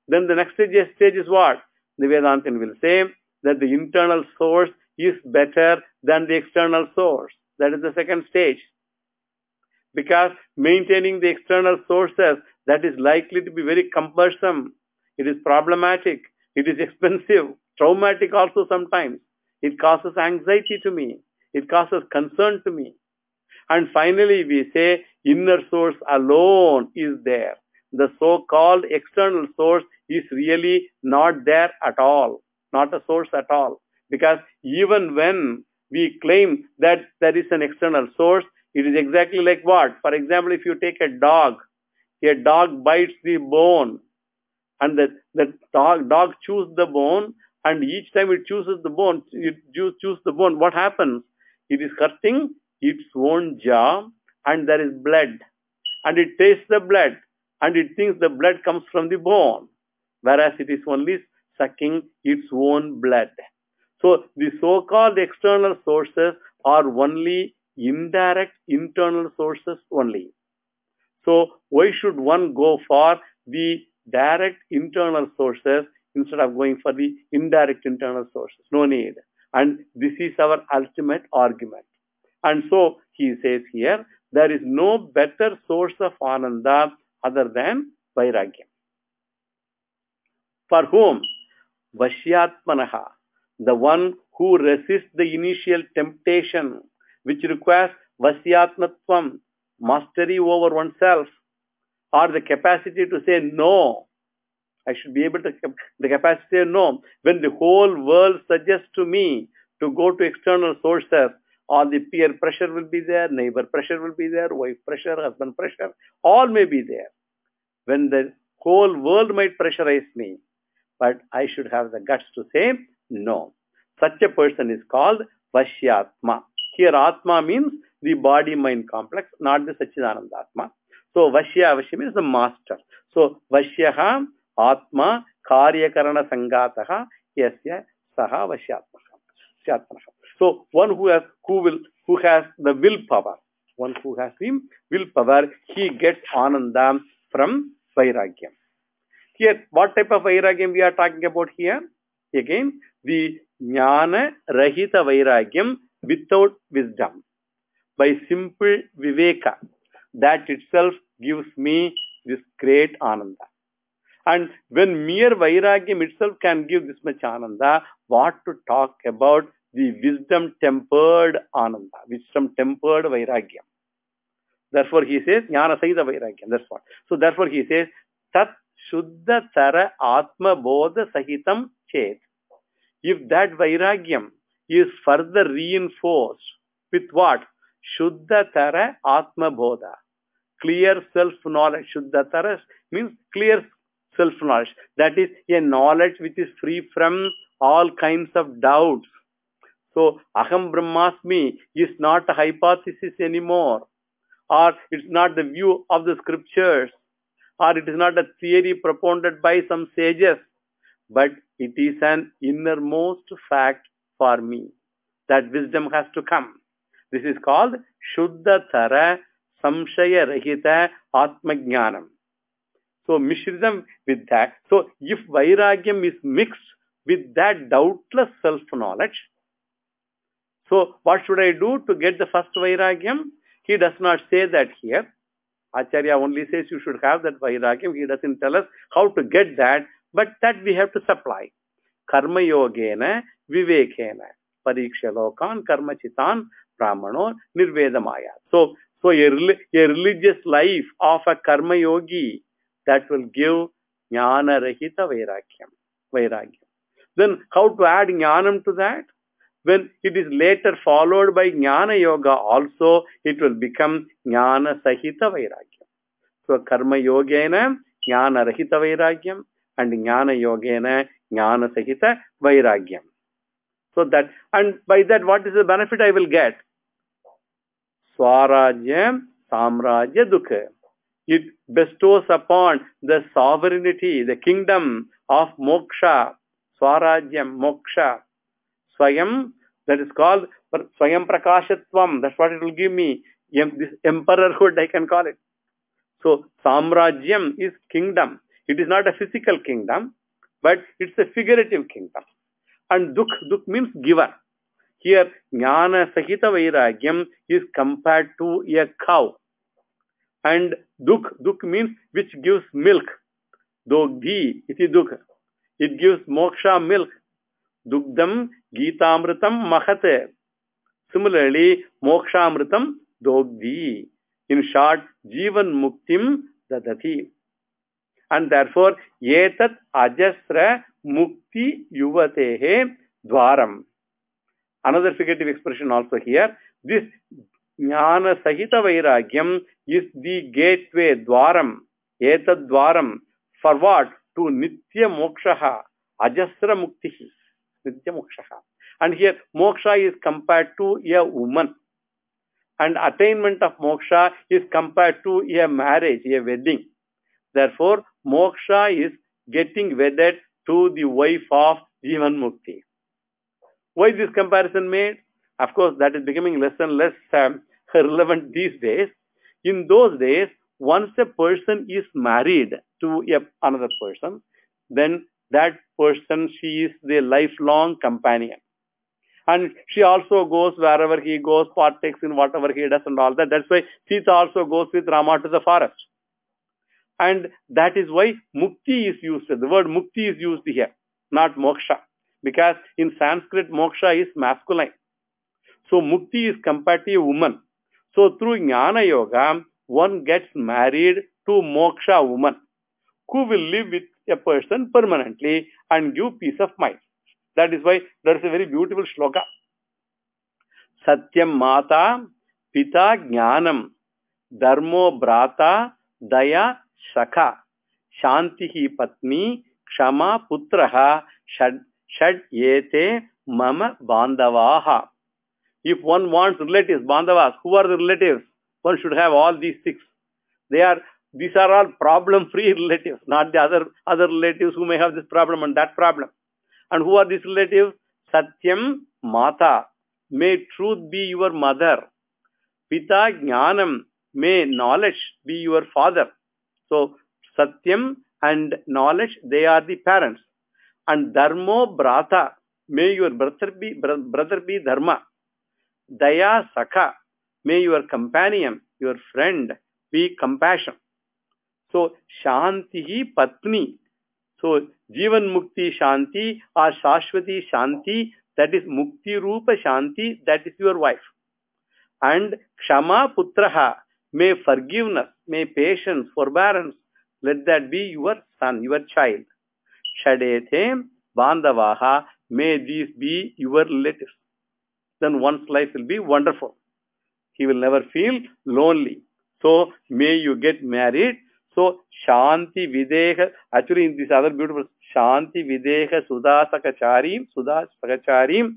Then the next stage, stage is what? The Vedantin will say that the internal source is better than the external source. That is the second stage. Because maintaining the external sources, that is likely to be very cumbersome. It is problematic. It is expensive. Traumatic also sometimes. It causes anxiety to me. It causes concern to me. And finally, we say inner source alone is there. The so-called external source is really not there at all. Not a source at all. Because even when we claim that there is an external source, it is exactly like what? For example, if you take a dog, a dog bites the bone, and the, the dog, dog chews the bone, and each time it chews the bone, it chews the bone, what happens? It is hurting its own jaw, and there is blood. And it tastes the blood, and it thinks the blood comes from the bone, whereas it is only sucking its own blood. So, the so-called external sources are only indirect internal sources only. So, why should one go for the direct internal sources instead of going for the indirect internal sources? No need. And this is our ultimate argument. And so, he says here, there is no better source of Ananda other than Vairagya. For whom? Vashyatmanaha, the one who resists the initial temptation, which requires Vasyatmatvam, mastery over oneself, or the capacity to say no. I should be able to, the capacity to say no. When the whole world suggests to me to go to external sources, all the peer pressure will be there, neighbor pressure will be there, wife pressure, husband pressure, all may be there. When the whole world might pressurize me, but I should have the guts to say no. Such a person is called Vashyatma. Here Atma means the body-mind complex, not the Satchidananda Atma. So Vashya, Vashya means the master. So Vashyaha Atma Karyakarana Sangataha Yasya Saha Vashyatma. So one who has who will who has the willpower, one who has the willpower, he gets Ananda from Vairagyam. Here, what type of Vairagyam we are talking about here? Again, the Jnana Rahita Vairagyam without wisdom. By simple Viveka, that itself gives me this great Ananda. And when mere Vairagyam itself can give this much Ananda, what to talk about the wisdom tempered Ananda, wisdom tempered Vairagyam. Therefore he says, Jnana Sahita Vairagyam, that's what. So therefore he says, Tat Shuddha Tara Atma Bodha Sahitam Chet. If that Vairagyam is further reinforced with what? Shuddha Tara Atma Bodha. Clear self-knowledge. Shuddha Tara means clear self-knowledge. That is a knowledge which is free from all kinds of doubts. So, Aham Brahmasmi is not a hypothesis anymore. Or it's not the view of the scriptures. Or it is not a theory propounded by some sages. But it is an innermost fact for me. That wisdom has to come. This is called Shuddha Tara Samshaya Rahita Atma Jnanam. So, Mishridam with that. So, if Vairagyam is mixed with that doubtless self-knowledge, so what should I do to get the first Vairagyam? He does not say that here. Acharya only says you should have that Vairagyam. He doesn't tell us how to get that, but that we have to supply. Karma Yogena Vivekena Pariksha Lokan Karma Chitan Brahmano Nirvedamaya. So, so a, a religious life of a Karma Yogi that will give Jnana Rahita Vairagyam. Vairagyam. Then how to add Jnanam to that? When it is later followed by Jnana Yoga also, it will become Jnana Sahita Vairagyam. So Karma Yogena Jnana Rahita Vairagyam and Jnana Yogena Jnana Sahita Vairagyam. So that, and by that what is the benefit I will get? Swarajya Samrajya Dukha. It bestows upon the sovereignty, the kingdom of Moksha. Swarajyam, Moksha. Swayam, that is called Swayam Prakashatvam. That's what it will give me. This emperorhood, I can call it. So, Samrajyam is kingdom. It is not a physical kingdom, but it's a figurative kingdom. And dukh, dukh means giver. Here, jnana sahita vairagyam is compared to a cow. And dukh, dukh means which gives milk. Dogdhi iti dukh. It gives moksha milk. Dugdam Gitamritam Mahate. Similarly, Mokshamritam Dogdhi. In short, Jivan Muktim Dadati. And therefore, Yetat Ajasra Mukti Yuvatehe Dwaram. Another figurative expression also here. This Jnana Sahita Vairagyam is the gateway, Dwaram. Yetat Dwaram. For what? To Nitya Mokshaha. Ajasra Muktihi. Nitya Mokshaha. And here, moksha is compared to a woman. And attainment of moksha is compared to a marriage, a wedding. Therefore, moksha is getting wedded to the wife of Jivan Mukti. Why is this comparison made? Of course, that is becoming less and less um, relevant these days. In those days, once a person is married to a, another person, then that person, she is the lifelong companion. And she also goes wherever he goes, partakes in whatever he does and all that. That's why Sita also goes with Rama to the forest. And that is why mukti is used. The word mukti is used here, not moksha. Because in Sanskrit, moksha is masculine. So mukti is compared to a woman. So through jnana yoga, one gets married to moksha woman who will live with a person permanently and give peace of mind. That is why there is a very beautiful shloka. Satyam Mata Pita Jnanam Dharmo Brata Daya Shakha Shantihi Patni Kshama Putraha Shad, shad Yete Mama Bandavaha. If one wants relatives, Bandavas, who are the relatives? One should have all these six. They are, these are all problem-free relatives, not the other, other relatives who may have this problem and that problem. And who are these relatives? Satyam Mata. May truth be your mother. Pita Jnanam. May knowledge be your father. So, Satyam and knowledge, they are the parents. And Dharmo Brata. May your brother be, brother be Dharma. Daya Sakha. May your companion, your friend, be compassion. So, Shantihi Patni. So, Jivan Mukti Shanti or Shashwati Shanti, that is Mukti Rupa Shanti, that is your wife. And Kshama Putraha, may forgiveness, may patience, forbearance, let that be your son, your child. Shadethe Bandavaha, may these be your relatives. Then one's life will be wonderful. He will never feel lonely. So, may you get married. So, Shanti Videha, actually in this other beautiful, Shanti Videha Sudha Sakacharim, Sudha Sakacharim,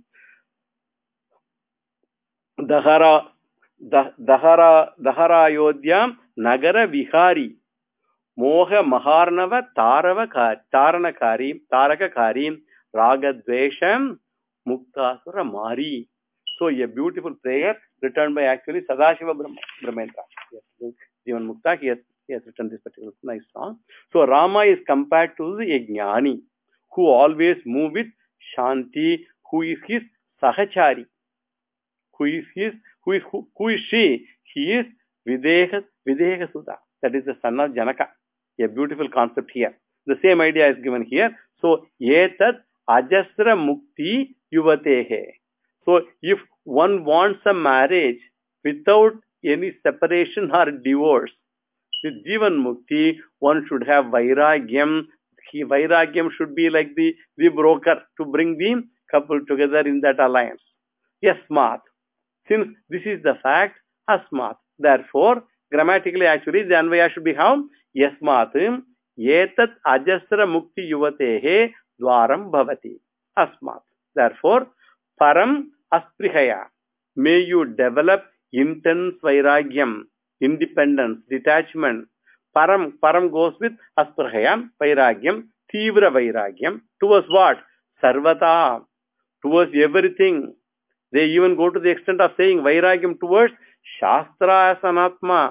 Dahara, Dahara, Dahara Yodhyam, Nagara Vihari, Moha Maharnava Tarava Taranakari, Tarakakari, Ragadvesham, Muktasura Mari. So, a beautiful prayer written by actually Sadashiva Brahmendra. Yes, Jivan Mukta, he has, he has written this particular nice song. So, Rama is compared to the Jnani, who always move with Shanti, who is his Sahachari. Who is his, who is, who, who is she? He is Videha, Videha Sudha. That is the son of Janaka. A beautiful concept here. The same idea is given here. So, Yetat Ajasra Mukti Yuvatehe. So, if one wants a marriage without any separation or divorce, with Jivan Mukti, one should have Vairagyam. He, Vairagyam should be like the, the broker to bring the couple together in that alliance. Yasmat. Since this is the fact, Asmat. Therefore, grammatically actually the Anvaya should be how? Yasmat. Yetat Ajasra Mukti Yuvatehe Dwaram Bhavati. Asmat. Therefore, Param Asprihaya. May you develop intense Vairagyam, independence, detachment. Param, Param goes with Asprihayam, Vairagyam, Tivra Vairagyam. Towards what? Sarvata. Towards everything. They even go to the extent of saying Vairagyam towards Shastra as an Atma.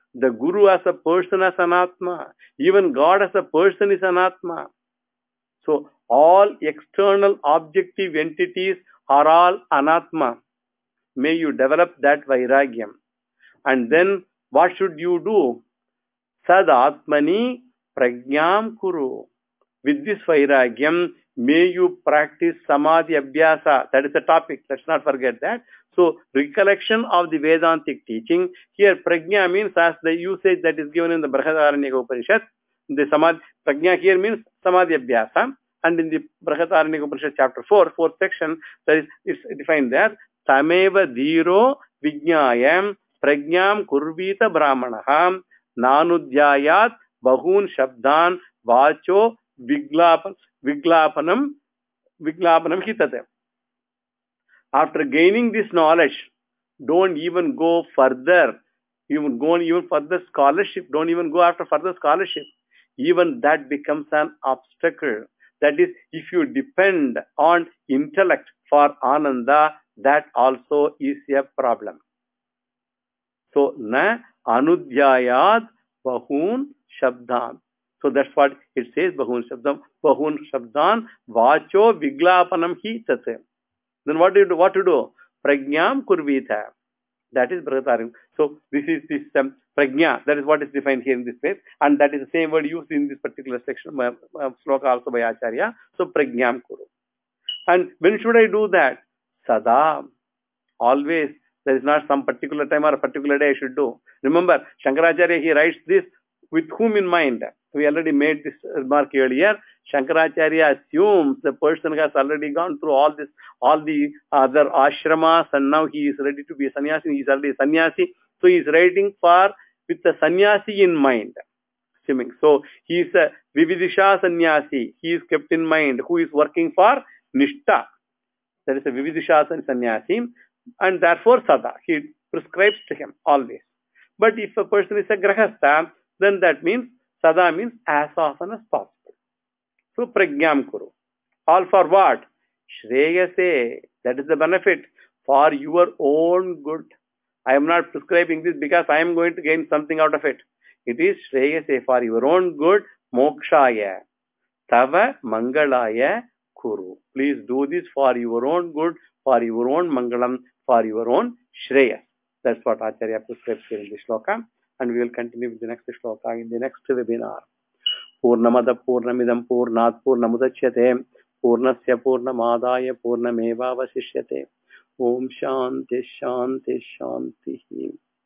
The Guru as a person as an Atma. Even God as a person is an Atma. So all external objective entities are all anatma. May you develop that vairagyam. And then what should you do? Sad atmani prajnam kuru. With this vairagyam, may you practice samadhi abhyasa. That is the topic. Let's not forget that. So, recollection of the Vedantic teaching. Here, prajna means as the usage that is given in the Brihadaranyaka Upanishad. The samadhi, prajna here means samadhi abhyasa. And in the Brihadaranyaka Upanishad chapter four, fourth section, that is it's defined there. Tameva dhiro vijnayam prajnam kurvita brahmanaham nanudhyayat bahun shabdan vacho viglapan viglapanam viglapanam hitate. After gaining this knowledge, don't even go further. Even go even further scholarship. Don't even go after further scholarship. Even that becomes an obstacle. That is, if you depend on intellect for ananda, that also is a problem. So, na anudhyayat bahun shabdan. So that's what it says, bahun shabdan. Bahun shabdan vacho viglapanam hi tate. Then what do you do? What to do? Prajnam kurvita. That is Brihadaranyaka. So this is this um, prajna. That is what is defined here in this place, and that is the same word used in this particular section, uh, uh, sloka also by Acharya. So prajnam kuru. And when should I do that? Sada. Always. There is not some particular time or a particular day I should do. Remember, Shankaracharya, he writes this with whom in mind? We already made this remark earlier. Shankaracharya assumes the person has already gone through all this, all the other ashramas, and now he is ready to be a sannyasi. He is already a sannyasi. So he is writing for with the sannyasi in mind. Assuming. So he is a Vividisha sannyasi. He is kept in mind. Who is working for Nishta. That is a Vividisha sannyasi. And therefore Sada. He prescribes to him always. But if a person is a Grahastha, then that means Sada means as often as possible. So prajnam kuru. All for what? Shreyase. That is the benefit. For your own good. I am not prescribing this because I am going to gain something out of it. It is Shreyase, for your own good. Mokshaya. Tava mangalaya kuru. Please do this for your own good, for your own mangalam, for your own Shreyas. That's what Acharya prescribes here in this shloka. And we will continue with the next shloka in the next webinar. Purnamada Purnamidam Purnat Purnamudachyate Purnasya Purnamadaya Purnameva Vasishyate. Om Shanti Shanti Shanti.